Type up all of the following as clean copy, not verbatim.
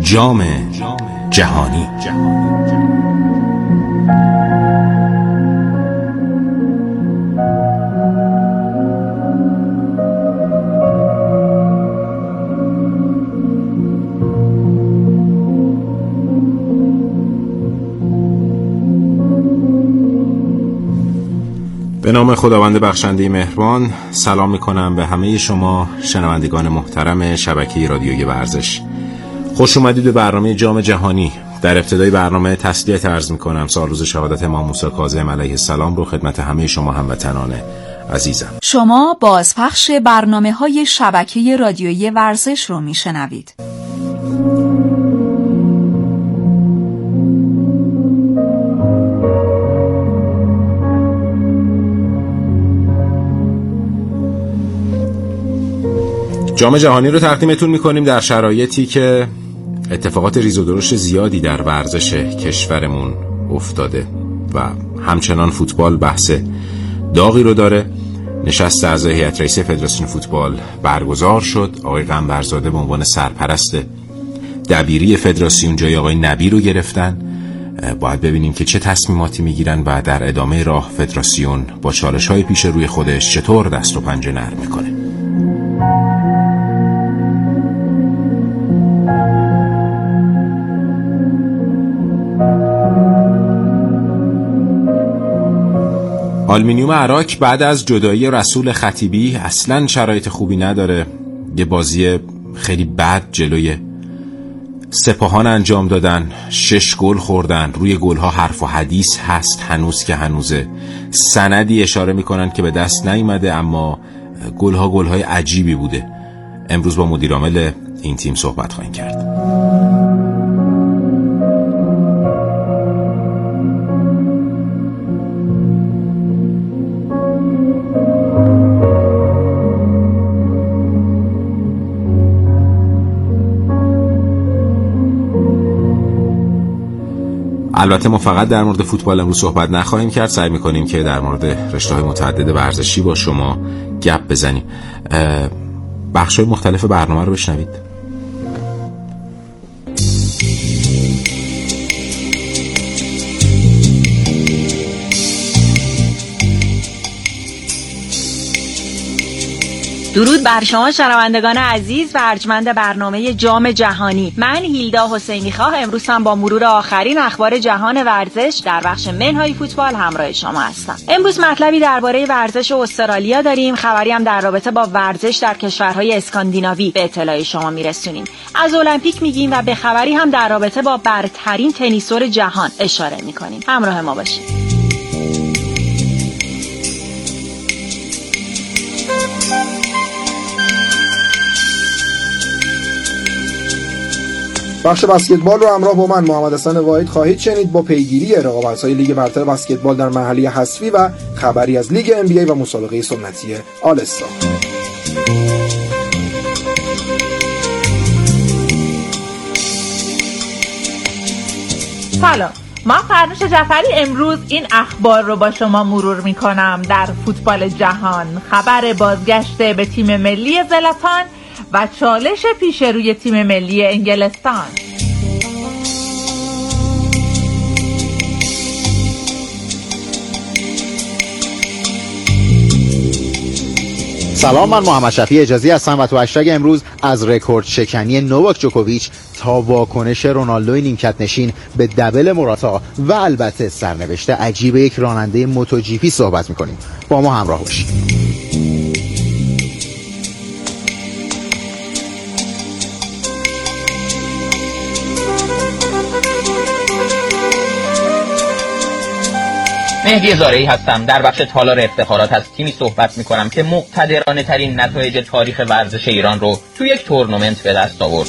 جام جهانی. به نام خداوند بخشنده مهربان، سلام میکنم به همه شما شنوندگان محترم شبکه رادیویی ورزش. خوش اومدید به برنامه جام جهانی. در ابتدای برنامه تسلیت عرض میکنم سال روز شهادت امام موسی کاظم علیه السلام رو خدمت همه شما هموطنان عزیزم. شما بازپخش برنامه‌های شبکه رادیویی ورزش رو میشنوید. جام جهانی رو تقدیمتون میکنیم در شرایطی که اتفاقات ریز و درشت زیادی در ورزش کشورمون افتاده و همچنان فوتبال بحث داغی رو داره. نشست اعضای هیئت رئیسه فدراسیون فوتبال برگزار شد. آقای قنبرزاده به عنوان سرپرست دبیری فدراسیون جای آقای نبی رو گرفتن. باید ببینیم که چه تصمیماتی میگیرن و در ادامه راه فدراسیون با چالش‌های پیش روی خودش چطور دست و پنجه نرم میکنه. آلومینیوم عراق بعد از جدایی رسول خطیبی اصلا شرایط خوبی نداره. یه بازی خیلی بد جلوی سپاهان انجام دادن، 6 گل خوردن. روی گل‌ها حرف و حدیث هست هنوز که هنوزه. سندی اشاره میکنن که به دست نیومده اما گل‌های عجیبی بوده. امروز با مدیر عامل این تیم صحبت خواهیم کرد. البته ما فقط در مورد فوتبال امروز صحبت نخواهیم کرد، سعی میکنیم که در مورد رشته‌های متعدد ورزشی با شما گپ بزنیم. بخش‌های مختلف برنامه رو بشنوید. درود بر شما شنوندگان عزیز و ارجمند برنامه جام جهانی. من هیلدا حسینی خواه امروز هم با مرور آخرین اخبار جهان ورزش در بخش منهای فوتبال همراه شما هستم. امروز مطلبی درباره ورزش استرالیا داریم، خبری هم در رابطه با ورزش در کشورهای اسکاندیناوی به اطلاع شما میرسونیم. از المپیک میگیم و به خبری هم در رابطه با برترین تنیسور جهان اشاره میکنیم. همراه ما باشید. بخش بسکتبال رو همراه با من محمد حسن واحد خواهید شنید با پیگیری رقابت‌های لیگ برتر بسکتبال در مرحله حذفی و خبری از لیگ NBA و مسابقه سنتی آل استار. سلام، من فرنوش جعفری امروز این اخبار رو با شما مرور می‌کنم. در فوتبال جهان خبر بازگشت به تیم ملی زلاتان و چالش پیش روی تیم ملی انگلستان. سلام، من محمد شفیع اجازی هستم و تو هشتگ امروز از رکورد شکنی نوواک جوکوویچ تا واکنش رونالدو نیمکت نشین به دبل موراتا و البته سرنوشت عجیب یک راننده موتو جی پی صحبت می‌کنیم. با ما همراه باشید. مهدی زارعی هستم. در بخش تالار افتخارات از تیمی صحبت میکنم که مقتدرانه ترین نتایج تاریخ ورزش ایران رو تو یک تورنمنت به دست آورد.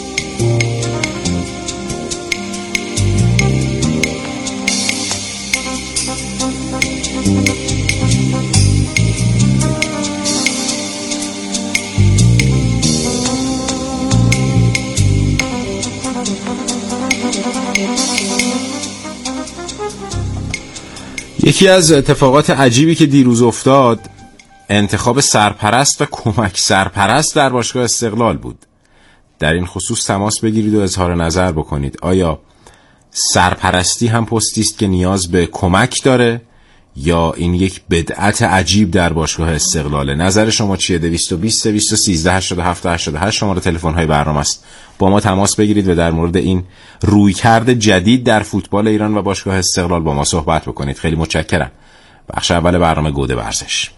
یکی از اتفاقات عجیبی که دیروز افتاد انتخاب سرپرست و کمک سرپرست در باشگاه استقلال بود. در این خصوص تماس بگیرید و اظهار نظر بکنید. آیا سرپرستی هم پستی است که نیاز به کمک داره یا این یک بدعت عجیب در باشگاه استقلاله؟ نظر شما چیه؟ 220 213 87 88 شماره تلفن های برنامه است. با ما تماس بگیرید و در مورد این رویکرد جدید در فوتبال ایران و باشگاه استقلال با ما صحبت بکنید. خیلی متشکرم. بخش اول برنامه گود ورزش.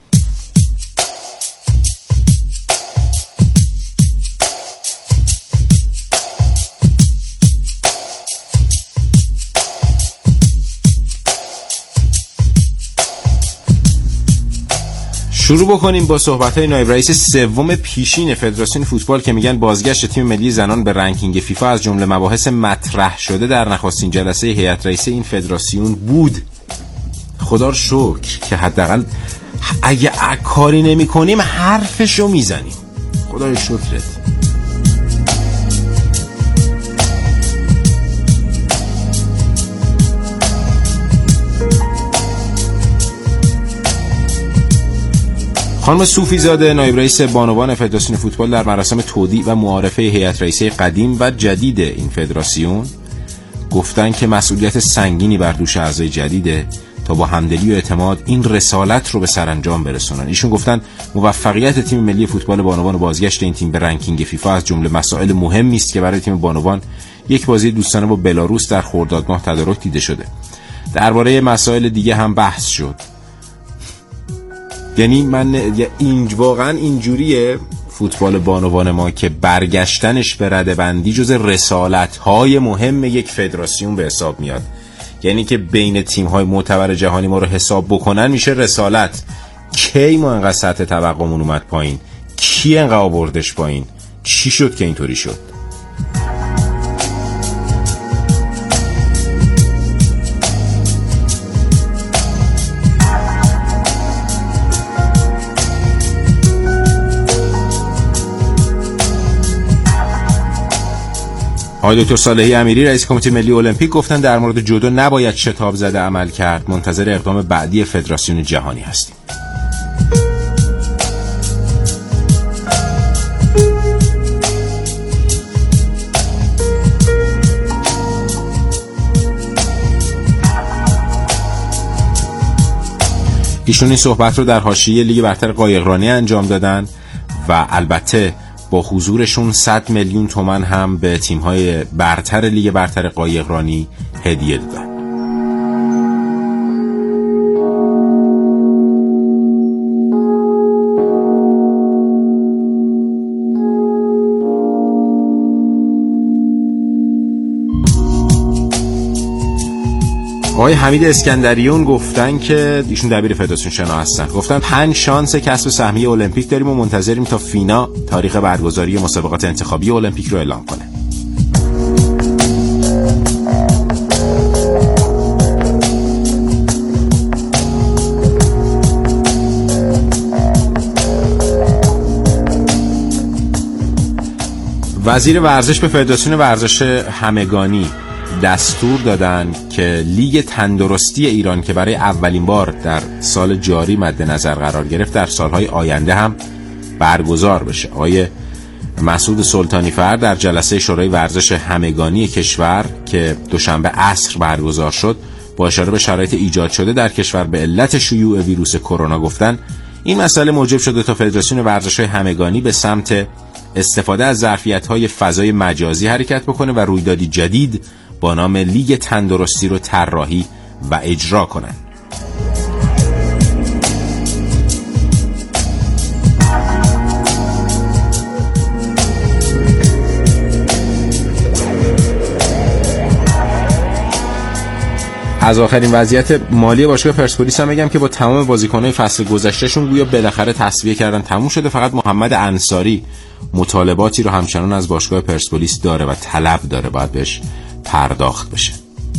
شروع بکنیم با صحبت‌های نایب رئیس سوم پیشین فدراسیون فوتبال که میگن بازگشت تیم ملی زنان به رنکینگ فیفا از جمله مباحث مطرح شده در نخستین جلسه هیئت رئیسه این فدراسیون بود. خدا رو شکر که حداقل اگه کاری نمی‌کنیم حرفشو میزنیم. خدای شکرت. خانم صوفی زاده نایب رئیس بانوان فدراسیون فوتبال در مراسم تودیع و معارفه هیئت رئیسه قدیم و جدید این فدراسیون گفتن که مسئولیت سنگینی بر دوش اعضای جدیده تا با همدلی و اعتماد این رسالت رو به سرانجام برسونن. ایشون گفتن موفقیت تیم ملی فوتبال بانوان و بازگشت این تیم به رنکینگ فیفا از جمله مسائل مهمی است که برای تیم بانوان یک بازی دوستانه با بلاروس در خرداد ماه تدارک دیده شده. درباره مسائل دیگه هم بحث شد. یعنی واقعا اینجوریه فوتبال بانوان ما که برگشتنش به رده‌بندی جز رسالت‌های مهم یک فدراسیون به حساب میاد. یعنی که بین تیم‌های معتبر جهانی ما رو حساب بکنن میشه رسالت. کی ما انقدر سطح توقعمون اومد پایین؟ کی انقدر آوردش پایین؟ چی شد که اینطوری شد؟ آقای دکتر صالحی امیری رئیس کمیته ملی المپیک گفتن در مورد جودو نباید شتاب زده عمل کرد. منتظر اقدام بعدی فدراسیون جهانی هستیم. ایشون این صحبت رو در حاشیه لیگ برتر قایقرانی انجام دادن و البته با حضورشون 100 میلیون تومان هم به تیم‌های برتر لیگ برتر قایقرانی هدیه دادن. آقای حمید اسکندریون گفتن که ایشون دبیر فدراسیون شنا هستن. گفتن 5 شانس کسب سهمیه المپیک داریم و منتظریم تا فینا تاریخ برگزاری مسابقات انتخابی المپیک رو اعلام کنه. وزیر ورزش به فدراسیون ورزش همگانی دستور دادن که لیگ تندرستی ایران که برای اولین بار در سال جاری مد نظر قرار گرفت در سالهای آینده هم برگزار بشه. آقای مسعود سلطانی فرد در جلسه شورای ورزش همگانی کشور که دوشنبه عصر برگزار شد با اشاره به شرایط ایجاد شده در کشور به علت شیوع ویروس کرونا گفتن این مسئله موجب شده تا فدراسیون ورزش همگانی به سمت استفاده از ظرفیت‌های فضای مجازی حرکت بکنه و رویدادی جدید با نام لیگ تندرستی رو طراحی و اجرا کنن. از آخرین وضعیت مالی باشگاه پرسپولیس هم بگم که با تمام بازیکن‌های فصل گذشتهشون گویا بالاخره تسویه کردن تموم شده. فقط محمد انصاری مطالباتی رو همچنان از باشگاه پرسپولیس داره و طلب داره باید بهش پرداخت بشه.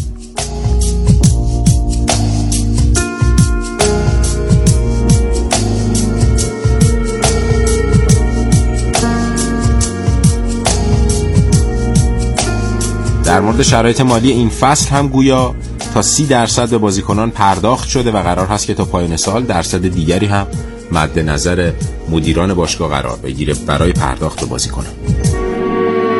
در مورد شرایط مالی این فصل هم گویا تا 30% به بازیکنان پرداخت شده و قرار هست که تا پایان سال درصد دیگری هم مد نظر مدیران باشگاه قرار بگیره برای پرداخت به بازیکنان.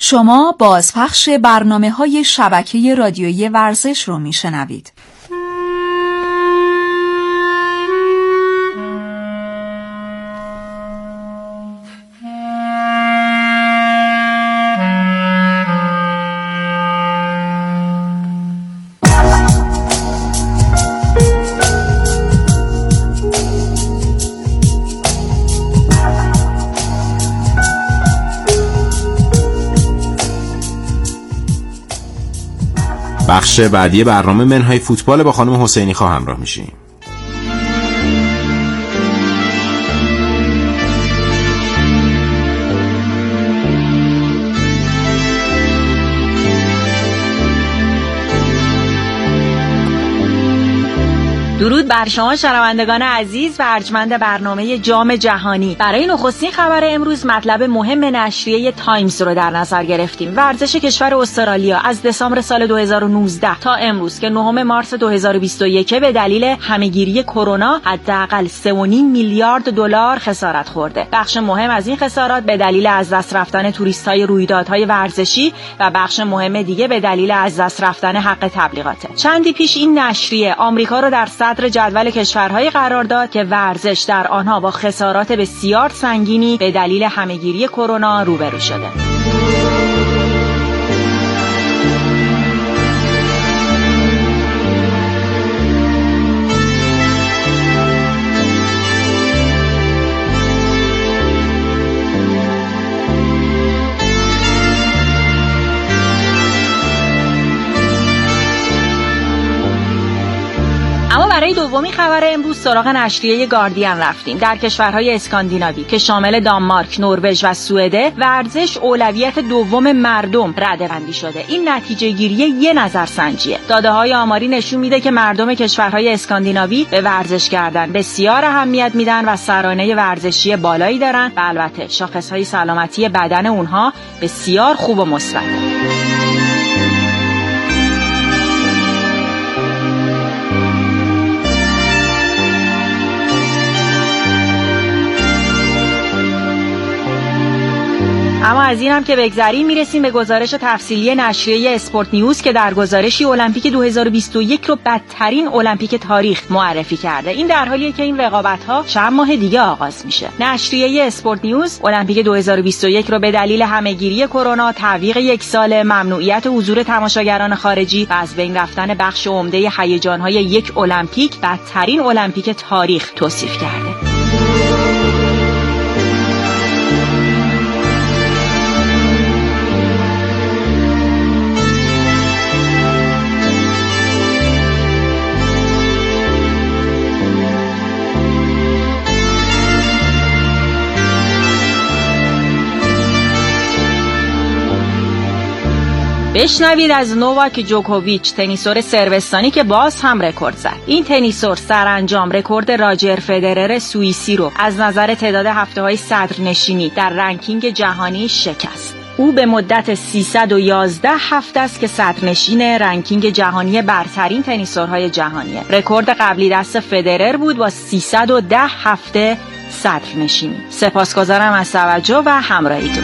شما بازپخش برنامه‌های شبکه رادیویی ورزش رو میشنوید. بخش بعدی برنامه منهای فوتبال با خانم حسینی خوا همراه میشیم. درود بر شما شنوندگان عزیز و ارجمند برنامه جام جهانی. برای نخستین خبر امروز مطلب مهم نشریه تایمز رو در نظر گرفتیم. ورزش کشور استرالیا از دسامبر سال 2019 تا امروز که 9 مارس 2021 به دلیل همهگیری کرونا حداقل 3.5 میلیارد دلار خسارت خورده. بخش مهم از این خسارات به دلیل از دست رفتن توریست‌های رویدادهای ورزشی و بخش مهم دیگه به دلیل از دست رفتن حق تبلیغاته. چندی پیش این نشریه آمریکا رو در صدر جدول کشورهای قرار داد که ورزش در آنها با خسارات بسیار سنگینی به دلیل همهگیری کرونا روبرو شده. برای دومین خبر امروز سراغ نشریه گاردین رفتیم. در کشورهای اسکاندیناوی که شامل دانمارک، نروژ و سوئد، ورزش اولویت دوم مردم رده‌بندی شده. این نتیجه گیری یه نظرسنجیه. داده‌های آماری نشون میده که مردم کشورهای اسکاندیناوی به ورزش کردن بسیار اهمیت میدن و سرانه ورزشی بالایی دارن و البته شاخصهای سلامتی بدن اونها بسیار خوب و مثبته. اما از این هم که بگذریم میرسیم به گزارش تفصیلی نشریه اسپورت نیوز که در گزارشی المپیک 2021 رو بدترین المپیک تاریخ معرفی کرده. این در حالیه که این رقابت‌ها چند ماه دیگه آغاز میشه. نشریه اسپورت نیوز المپیک 2021 رو به دلیل همهگیری کرونا، تعویق 1 ساله، ممنوعیت حضور تماشاگران خارجی و از بین رفتن بخش عمده هیجان‌های یک المپیک بدترین المپیک تاریخ توصیف کرده. بشنوید از نوواک جوکوویچ، تنیسور صربستانی که باز هم رکورد زد. این تنیسور سرانجام رکورد راجر فدرر سوئیسی رو از نظر تعداد هفته‌های صدرنشینی در رنکینگ جهانی شکست. او به مدت 311 هفته است که صدرنشین رنکینگ جهانی برترین تنیسورهای جهانیه. رکورد قبلی دست فدرر بود با 310 هفته صدرنشینی. سپاسگزارم از توجه و همراهیتون.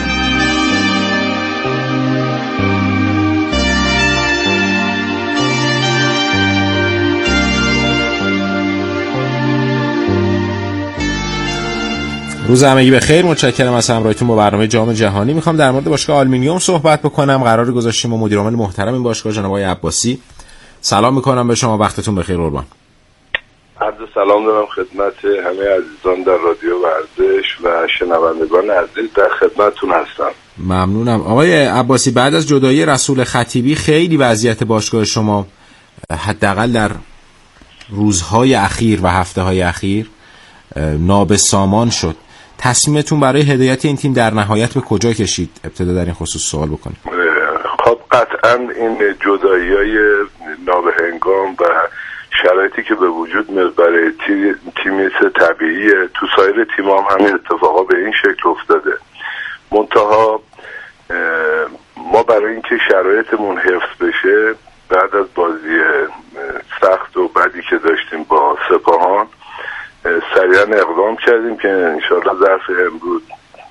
روز همگی بخیر. متشکرم از همراهیتون با برنامه جام جهانی. میخوام در مورد باشگاه آلومینیوم صحبت بکنم. قرار گذاشتیم با مدیر عامل محترم این باشگاه جناب آقای عباسی. سلام میکنم به شما، وقتتون بخیر قربان. عرض سلام دارم خدمت همه عزیزان در رادیو ورزش و شنوندگان عزیز، در خدمتتون هستم. ممنونم آقای عباسی. بعد از جدایی رسول خطیبی خیلی وضعیت باشگاه شما حداقل در روزهای اخیر و هفته‌های اخیر نابسامان شد. تصمیمتون برای هدایت این تیم در نهایت به کجا کشید؟ ابتدا در این خصوص سوال بکنیم. خب قطعا این جدایی‌های نابهنگام و شرایطی که به وجود برای تیمی طبیعیه، تو سایر تیم‌ها هم همین اتفاقا به این شکل افتاده. منتها ما برای اینکه شرایطمون حفظ بشه بعد از بازی سخت و بدی که داشتیم با سپاهان سریعا اقدام کردیم که انشاءالله ظرف امروز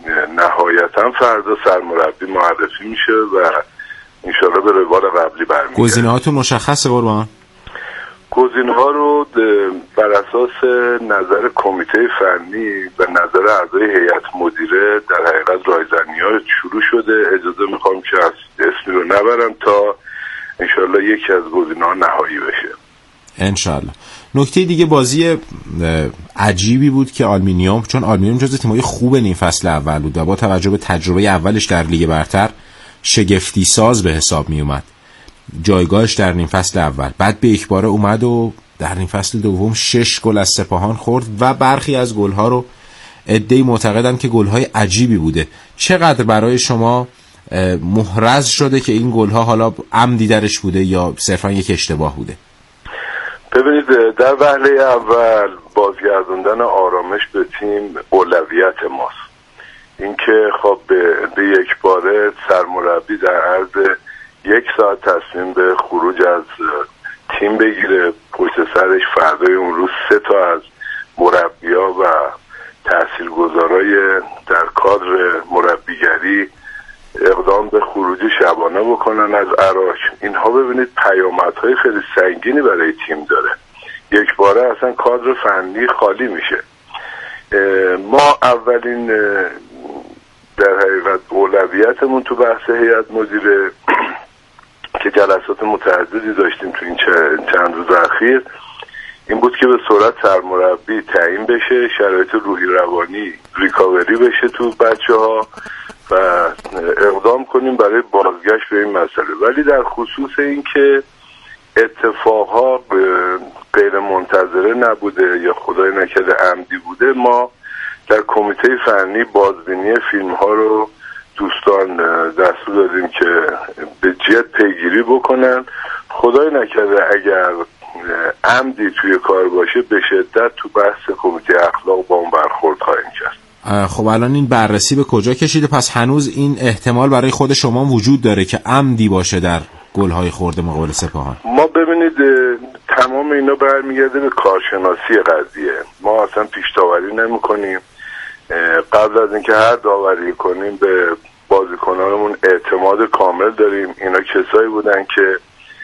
نهایتا فردا سرمربی معرفی میشه و انشالله به روال قبلی برمیگرده. گزینه‌هاتون مشخصه قربان؟ گزینه‌ها رو بر اساس نظر کمیته فنی و نظر اعضای هیئت مدیره در حقیقت رایزنی‌ها شروع شده. اجازه میخوام که اسمی رو نبرم تا انشالله یکی از گزینه‌ها نهایی بشه انشالله. نکته دیگه بازی عجیبی بود که چون آلومینیوم جزو تیم‌های خوب نیم فصل اول بود و با توجه به تجربه اولش در لیگ برتر شگفتی ساز به حساب می اومد جایگاهش در نیم فصل اول. بعد به یک باره اومد و در نیم فصل دوم 6 گل از سپاهان خورد و برخی از گل‌ها رو عده‌ای معتقدن که گل‌های عجیبی بوده. چقدر برای شما محرز شده که این گل‌ها حالا عمدی درش بوده یا صرفا یک اشتباه بوده؟ ببینید، در وهله اول بازگردوندن آرامش به تیم اولویت ماست. اینکه خب به یک باره سرمربی در عرض 1 ساعت تصمیم به خروج از تیم بگیره، پشت سرش فردای اون روز 3 تا از مربی‌ها و تاثیرگذارای در کادر مربیگری اقدام به خروج شبانه بکنن از عراق، اینها ببینید پیامدهای خیلی سنگینی برای تیم داره. یک باره اصلا کادر فنی خالی میشه. ما اولین در حقیقت اولویتمون تو بحث هیئت مدیره که جلسات متعددی داشتیم تو این چند روز اخیر این بود که به سرعت سرمربی تعیین بشه، شرایط روحی روانی ریکاوری بشه تو بچه‌ها و اقدام کنیم برای بازگشت به این مسئله. ولی در خصوص این که اتفاقها غیر منتظره نبوده یا خدای نکرده عمدی بوده، ما در کمیته فنی بازبینی فیلم ها رو دوستان دستور دادیم که به جد پیگیری بکنن. خدای نکرده اگر عمدی توی کار باشه به شدت تو بحث کمیته اخلاق با اون برخورد خواهیم کرد. خب الان این بررسی به کجا کشیده؟ پس هنوز این احتمال برای خود شما وجود داره که عمدی باشه در گل‌های خورده مقابل سپاهان؟ ما ببینید تمام اینا برمیگرده به کارشناسی قضیه. ما اصلا پیش داوری نمی‌کنیم. قبل از اینکه هر داوری کنیم به بازیکنانمون اعتماد کامل داریم. اینا کسایی بودن که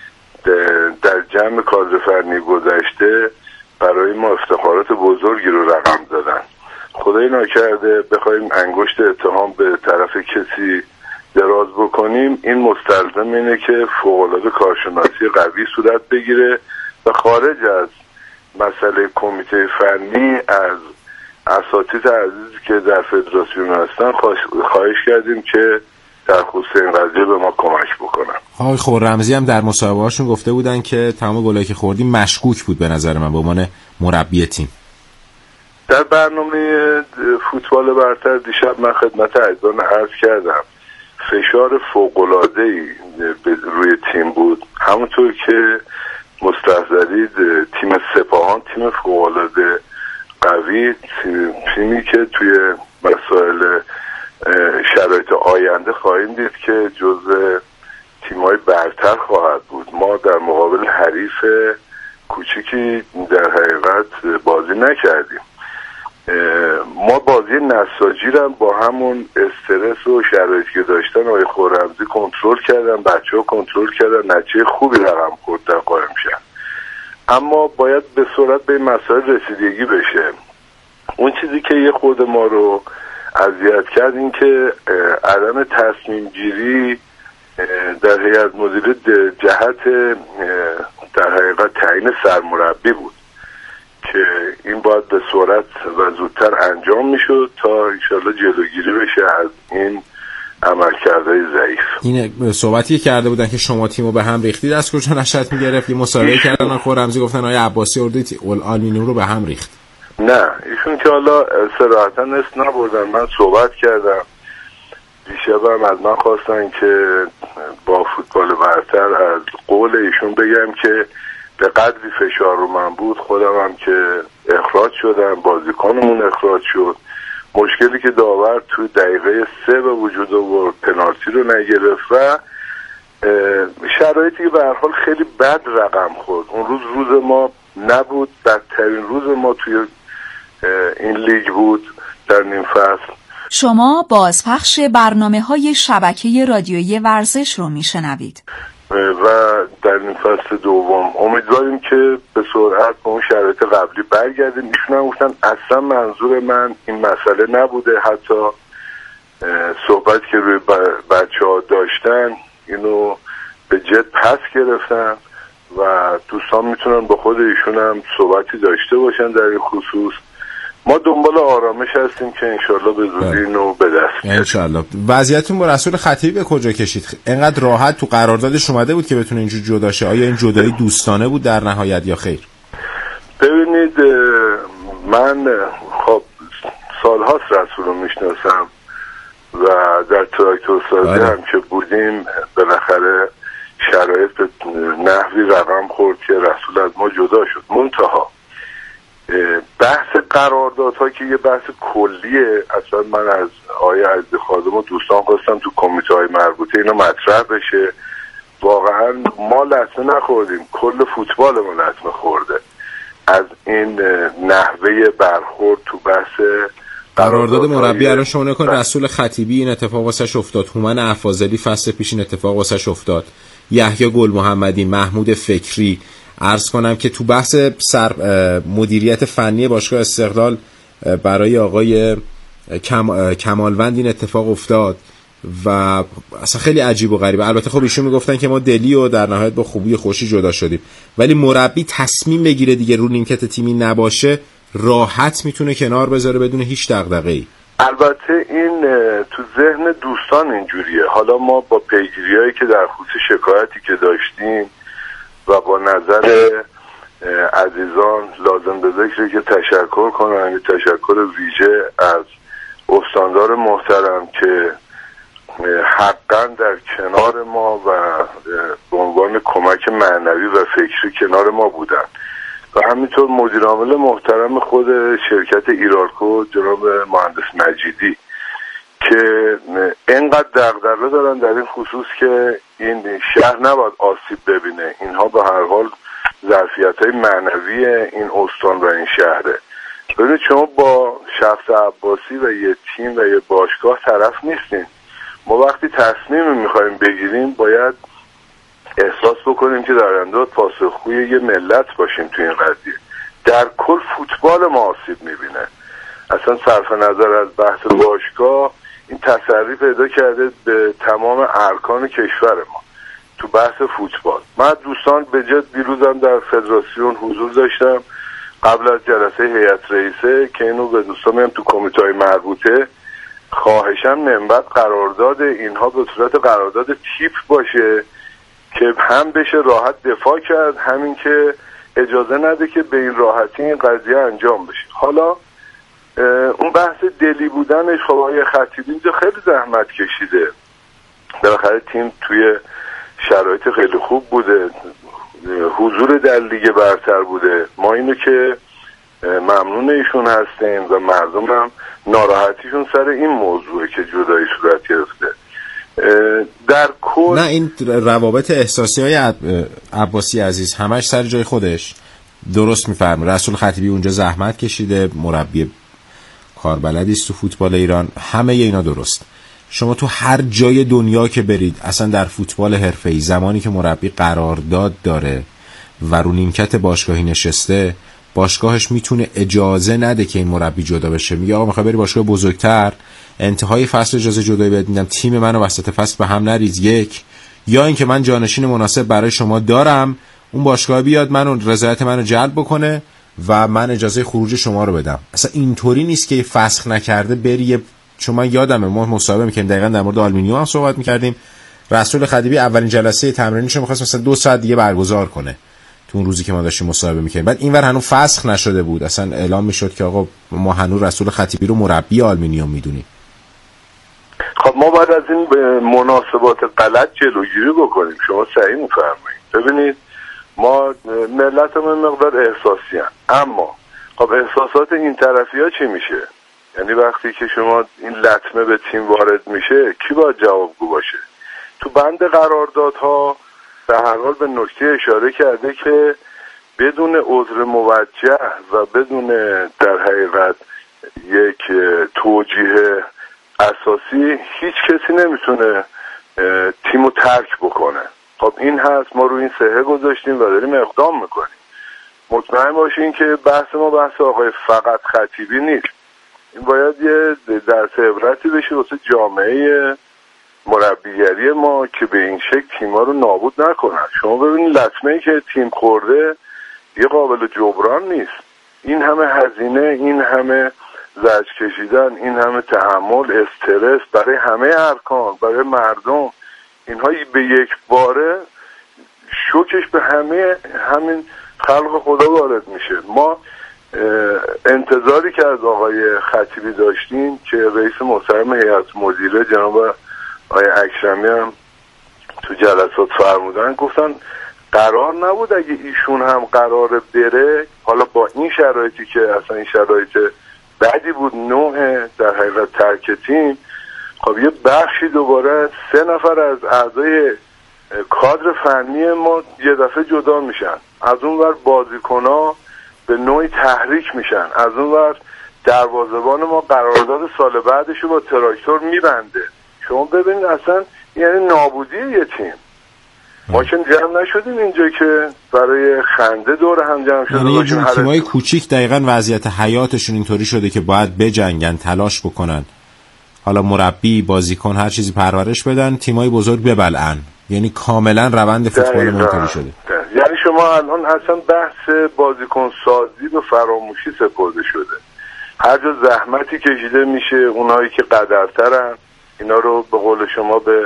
در جمع کادر فنی گذشته برای ما افتخارات بزرگی رو رقم زدن. خدای نکرده بخوایم انگشت اتهام به طرف کسی دراز بکنیم، این مستلزم اینه که فوق‌العاده کارشناسی قوی صورت بگیره و خارج از مسئله کمیته فنی از اساتید عزیزی که در فدراسیون هستن خواهش کردیم که در خصوص این قضیه به ما کمک بکنن. آقای خوررمزی هم در مصاحبه هاشون گفته بودن که تمام گلایی که خوردیم مشکوک بود به نظر من به عنوان مربی تیم. در برنامه فوتبال برتر دیشب من خدمت عزیزان عرض کردم فشار فوق‌العاده‌ای روی تیم بود. همونطور که مستحضرید تیم سپاهان تیم فوق‌العاده قوی، تیمی که توی مسائل شرایط آینده خواهیم دید که جزء تیم‌های برتر خواهد بود. ما در مقابل حریف کوچیکی در حقیقت بازی نکردیم. ما بازی نساجی رو با همون استرس و شرایطی که داشتن آقای خوررمزی کنترل کردن، بچه‌ها کنترل کردن، نتیجه خوبی رقم خورد در قائم شدن. اما باید به سرعت به این مسائل رسیدگی بشه. اون چیزی که یه خود ما رو اذیت کرد این که عدم تصمیم گیری در هیئت مدیره جهت در حقیقت تعیین سرمربی بود که این باید به سرعت و زودتر انجام میشد تا انشالله جلوگیری بشه از این عملکردهای ضعیف. این صحبتی کرده بودن که شما تیمو به هم ریختید از کجا نشأت میگرفت؟ یه مصاحبه کردن خوررمزی گفتن آقای عباسی آلومینیوم رو به هم ریخت. نه ایشون که حالا صراحتا اسم نبردن، من صحبت کردم دیشبم از من خواستن که با فوتبال برتر از قول ایشون بگم که به قدری فشار رو من بود خودم هم که اخراج شدم، بازیکنمون اخراج شد. مشکلی که داور توی دقیقه 3 به وجود آورد، پنالتی رو نگرفت و شرایطی که به هر حال خیلی بد رقم خورد. اون روز ما نبود، بدترین روز ما توی این لیگ بود در نیم فصل شما بازپخش برنامه‌های شبکه رادیویی ورزش رو میشنوید و در این فصل دوم امیدواریم که به سرعت به اون شرایط قبلی برگردیم. ایشون هم گفتن اصلا منظور من این مسئله نبوده، حتی صحبت که روی بچه ها داشتن اینو به جد پس گرفتن و دوستان میتونن با خود ایشون هم صحبتی داشته باشن در این خصوص. ما دنبال آرامش هستیم که انشالله به زودی اینو به دست بیاریم. انشالله. وضعیتون با رسول خطیبی به کجا کشید؟ اینقدر راحت تو قراردادش اومده بود که بتونه اینجور جدا شه؟ آیا این جدایی دوستانه بود در نهایت یا خیر؟ ببینید من خب سالهاست رسول رو میشناسم و در تراکتورسازی هم که بودیم بالاخره شرایط به نحوی رقم خورد که رسول از ما جدا شد. منتها بحث قراردادها که یه بحث کلیه، اصلا من از آقای عزیز خادم و دوستان خواستم تو کمیته های مربوطه اینا مطرح بشه. واقعا ما لطمه نخوردیم، کل فوتبال ما لطمه خورده از این نحوه برخورد تو بحث قرارداد مربی. الان شما نکن رسول خطیبی این اتفاق واسش افتاد، هومن افاضلی فصل پیش این اتفاق واسش افتاد، یحیی گل محمدی، محمود فکری. عرض کنم که تو بحث مدیریت فنی باشگاه استقلال برای آقای کمالوند این اتفاق افتاد و اصلا خیلی عجیب و غریبه. البته خب ایشون میگفتن که ما دلی و در نهایت با خوبی خوشی جدا شدیم، ولی مربی تصمیم بگیره دیگه رو نیمکت تیمی نباشه راحت میتونه کنار بذاره بدون هیچ دغدغه‌ای. البته این تو ذهن دوستان اینجوریه. حالا ما با پیگیریایی که در خصوص شکایتی که داشتیم و با نظر عزیزان لازم به ذکره که تشکر کنم، یه تشکر ویژه از استاندار محترم که حقا در کنار ما و به عنوان کمک معنوی و فکری کنار ما بودن و همینطور مدیر عامل محترم خود شرکت ایرالکو جناب مهندس مجیدی که اینقدر دغدغه دارن در این خصوص که این شهر نباید آسیب ببینه. اینها به هر حال ظرفیت‌های معنوی این استان و این شهره. ببینید شما با شخص عباسی و یه تیم و یه باشگاه طرف نیستین. ما وقتی تصمیم می‌خوایم بگیریم باید احساس بکنیم که در آینده پاسخگوی یه ملت باشیم تو این قضیه. در کل فوتبال ما آسیب می‌بینه. اصلا صرف نظر از بحث باشگاه این تسری پیدا کرده به تمام ارکان کشور ما تو بحث فوتبال. من دوستان به جد دیروزم در فدراسیون حضور داشتم قبل از جلسه هیئت رئیسه که اینو به دوستان میگم تو کمیته مربوطه خواهشاً منبع قرارداد اینها به صورت قرارداد تیپ باشه که هم بشه راحت دفاع کرد، همین که اجازه نده که به این راحتی این قضیه انجام بشه. حالا اون بحث دلی بودنش خب آقای خطیبی اینجا خیلی زحمت کشیده، بالاخره تیم توی شرایط خیلی خوب بوده، حضور در لیگ برتر بوده. ما اینو که ممنون ایشون هستیم و مردم هم ناراحتیشون سر این موضوعه که جدایی صورت گرفته. در کل نه این روابط احساسی های عباسی عزیز همش سر جای خودش درست میفرمه. رسول خطیبی اونجا زحمت کشیده، مربی کاربلدی است تو فوتبال ایران، همه اینا درست. شما تو هر جای دنیا که برید اصلا در فوتبال حرفه‌ای زمانی که مربی قرارداد داره و رو نیمکت باشگاهی نشسته، باشگاهش میتونه اجازه نده که این مربی جدا بشه. میگه آقا میخوای بری باشگاه بزرگتر، انتهای فصل اجازه جدایی بهت میدم، تیم منو وسط فصل به هم نریز، یک یا اینکه من جانشین مناسب برای شما دارم، اون باشگاه بیاد منو رضایت منو جلب بکنه و من اجازه خروج شما رو بدم. اصلا اینطوری نیست که فسخ نکرده بری. چون من یادمه ما مصاحبه می‌کردیم دقیقاً در مورد آلومینیوم هم صحبت می‌کردیم، رسول خطیبی اولین جلسه تمرینیشو می‌خواست مثلا 2 ساعت دیگه برگزار کنه تو اون روزی که ما داشتیم مصاحبه می‌کردیم. بعد اینور هنوز فسخ نشده بود، اصلا اعلام می‌شد که آقا ما هنوز رسول خطیبی رو مربی آلومینیوم می‌دونیم. خب ما باید از این مناسبات غلط جلوگیری بکنیم. شما صحیح می‌فرمایید. ببینید ما ملتمون مقدار احساسی هستن، اما خب احساسات این طرفی‌ها چی میشه؟ یعنی وقتی که شما این لطمه به تیم وارد میشه کی باید جوابگو باشه؟ تو بند قراردادها به هر حال به نکته اشاره کرده که بدون عذر موجه و بدون در حقیقت یک توجیه اساسی هیچ کسی نمیتونه تیمو ترک بکنه. خب این هست، ما روی این صحه گذاشتیم و داریم اقدام میکنیم. مطمئن باشین که بحث ما بحث آقای فقط خطیبی نیست. این باید یه درس عبرتی بشه واسه جامعه مربیگری ما که به این شکل تیم‌ها رو نابود نکنن. شما ببینید لطمه‌ای که تیم خورده یه قابل جبران نیست. این همه هزینه، این همه زجر کشیدن، این همه تحمل، استرس برای همه ارکان، برای مردم، اینها به یک باره شوکش به همین خلق خدا وارد میشه. ما انتظاری که از آقای خطیبی داشتیم که رئیس محترم هیئت مدیره جناب آقای اکرمی هم تو جلسات فرمودن، گفتن قرار نبود اگه ایشون هم قراره بره، حالا با این شرایطی که اصلا این شرایط بعدی بود، نوع در حقیقت ترک تیم، خب یه بخشی دوباره 3 نفر از اعضای کادر فنی ما یه دفعه جدا میشن، از اون ور بازیکن‌ها به نوعی تحریک میشن، از اون ور دروازه‌بان ما قرارداد سال بعدش رو با تراکتور میبنده. شما ببینید اصلا یعنی نابودی یه تیم. ما که جمع نشدیم اینجا که برای خنده دور هم جمع شده یعنی یه جور تیمای کوچیک دقیقاً وضعیت حیاتشون اینطوری شده که باید بجنگن، تلاش بکنن، حالا مربی، بازیکن، هر چیزی پرورش بدن، تیمای بزرگ ببلعن. یعنی کاملا روند فوتبال ما اینطوری شده. یعنی شما الان اصلا بحث بازیکن سازی به فراموشی سپرده شده. هر جا زحمتی کشیده میشه، اونایی که قدرترن اینا رو به قول شما به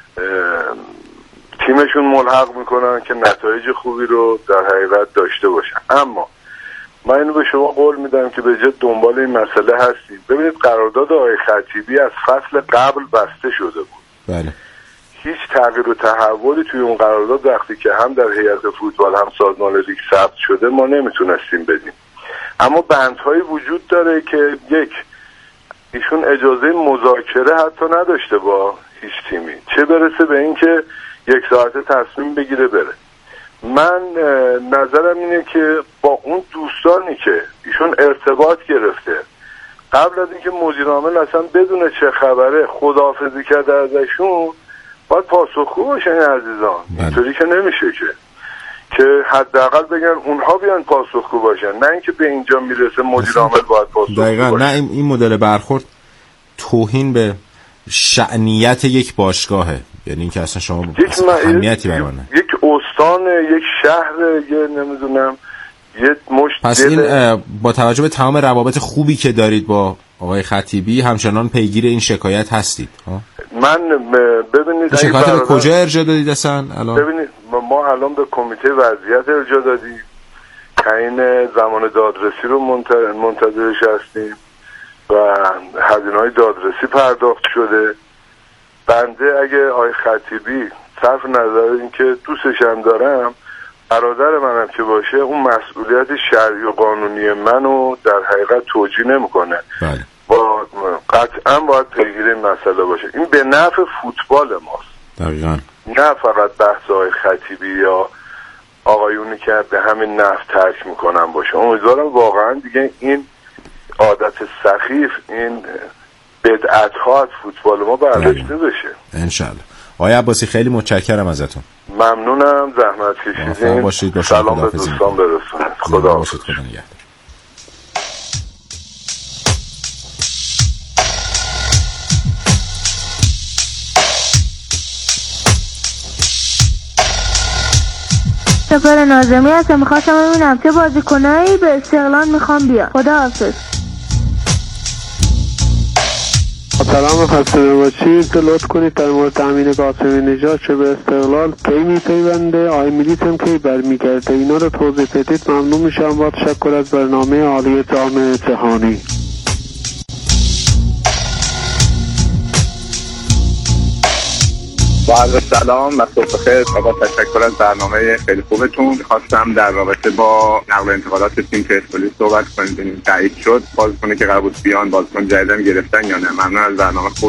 تیمشون ملحق میکنن که نتایج خوبی رو در حقیقت داشته باشن. اما من اینو به شما قول میدم که به جد دنبال این مسئله هستیم. ببینید قرارداد آقای خطیبی از فصل قبل بسته شده بود. بله. هیچ تغییر و تحولی توی اون قرارداد وقتی که هم در هیئت فوتبال هم سازمان لیگ ثبت شده ما نمیتونستیم بدیم. اما بندهایی وجود داره که یک، ایشون اجازه مذاکره حتی نداشته با هیچ تیمی، چه برسه به این که 1 ساعته تصمیم بگیره بره. من نظرم اینه که با اون دوستانی که ایشون ارتباط گرفته قبل از اینکه مدیر عامل اصلا بدونه چه خبره خداحافظی کرده ازشون، باید پاسخگو باشن عزیزان. اینطوری که نمیشه که حداقل بگن اونها بیان پاسخگو باشن، نه اینکه به اینجا میرسه مدیر عامل باید پاسخگو دقیقاً باشه. نه این مدل برخورد توهین به شأنیت یک باشگاهه. یعنی اینکه اصلا شما اهمیتی برانه یک استان، یک شهر، یه نمیدونم یه مشت. پس این با توجه به تمام روابط خوبی که دارید با آقای خطیبی همچنان پیگیر این شکایت هستید؟ من ببینید شکایت رو کجا ارجاع دادید اصلا الان؟ ببینید ما الان به کمیته وضعیت ارجاع دادیم، تعیین زمان دادرسی رو منتظرش هستیم و هزینه‌های دادرسی پرداخت شده. بنده اگه آقای خطیبی صرف نظر این که دوستش هم دارم، برادر منم که باشه، اون مسئولیت شرعی و قانونی منو در حقیقت توجیه نمیکنه. بله. با قطعا باید پیگیر این مسئله باشه. این به نفع فوتبال ماست. دقیقاً. نه فقط بحث آقای خطیبی یا آقایونی که به همین نحو ترک میکنن باشه. امیدوارم واقعا دیگه این عادت سخیف، این بدعت ها از فوتبال ما برداشته بشه انشالله. آقای عباسی خیلی متشکرم ازتون. ممنونم، زحمت کشیدین. باشید. سلام به دوستان برسونید. خدا باشید. خدا نگهدار. سفر ناظمی هستم، میخواستم ببینم چه بازیکنایی به استقلال میخوام بیا. خدا حافظ. سلام، خسته باشید. لطف کنید در مورد امین قاسمی نژاد چه به استقلال کی میپیونده، آقای میلیت هم کی برمیگرده، اینا رو توضیح بدید ممنون میشم. با تشکر از برنامه عالی جام جهانی. با عرض سلام و صبح بخیر. با تشکر از برنامه خیلی خوبتون. می‌خواستم در رابطه با نقل و انتقالات تیم پرسپولیس صحبت کنیم. تایید شد بازیکنی که قرار بود بیان، بازیکن جدیدم گرفتن یا نه؟ ممنون از برنامه خوب.